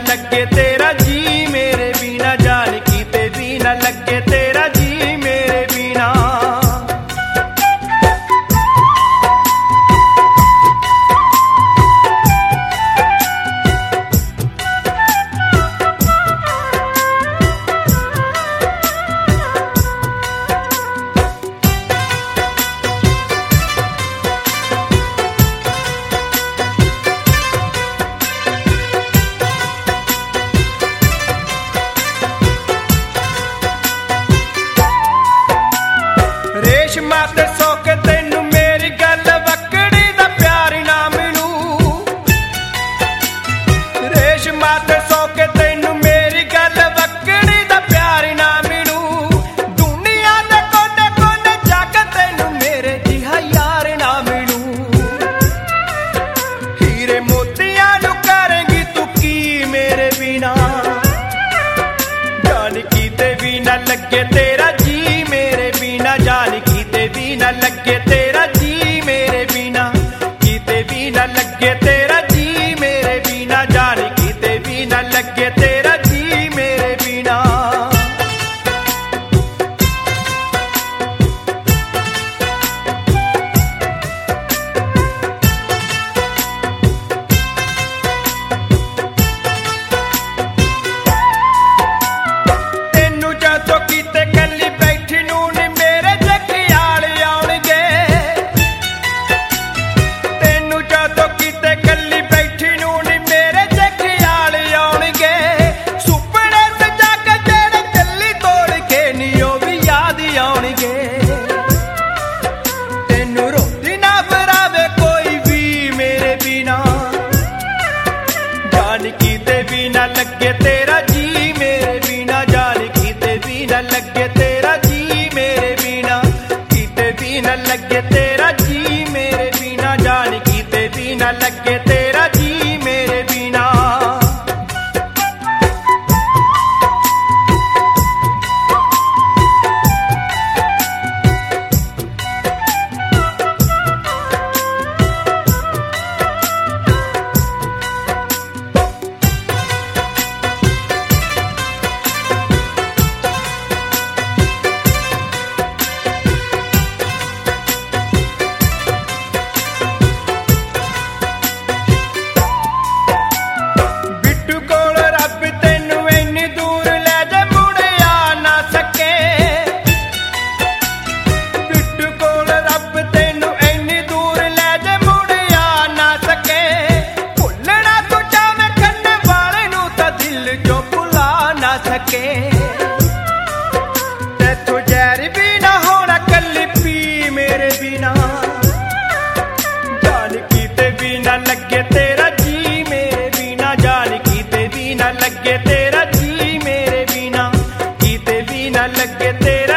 लगे तेरा जी मेरे बिना, जान कीते भी ना लगे तेरा जी मेरे बिना। रेशमा ते सोक तेनू मेरी गल वकड़ी दा प्यार ना मिलू, रेशमा ते सोक तेनू मेरी गल वकड़ी दा प्यार ना मिलू। दुनिया दे कोने कोने जग तेनू मेरे जिहा यार ना मिलू। हीरे मोतियां नू करेंगी तू की मेरे बिना, जान कीते भी ना लगे तेरा जी मेरे बिना, जान कीते भी ना लगे तेरा जी मेरे बिना, कीते भी ना लगे तेरा जी मेरे बिना, जान कीते भी ना लगे तेरा जी मेरे बिना। तेनू जदों कीते कल्ली बैठी नू नी मेरे जगियाल आउणगे, तेनू जदों कीते कल्ली बैठी नू नी मेरे जगियाल आउणगे। सुपने सजा के जेड़े चली तोड़ के नी ओ भी याद आउणगे। तेनू रोटी ना फरावे कोई भी मेरे बिना, जान कीते भी ना लगे तेरा जी मेरे बिना, जान कीते भी ना लगे तेरा जी मेरे बिना, कीते भी ना लगे तेरा जी मेरे बिना, जान कीते भी ना लगे तेरा जी मेरे बिना। बिट्टू कोल रब तेनू इन्नी दूर ले जा मुड़ आ ना सके, बिट्टू कोल रब तेनू इन्नी दूर ले जा मुड़ आ ना सके। भुलना तू चाहे कन्ने वाले नू तां दिल चों भुला ना सके। तेथों जहर भी ना होना कल्ली पी मेरे बिना, जान कीते भी ना लगे तेरा जी मेरे बिना, जान कीते भी ना लगे तेरा जी मेरे बिना, कीते भी ना लगे तेरा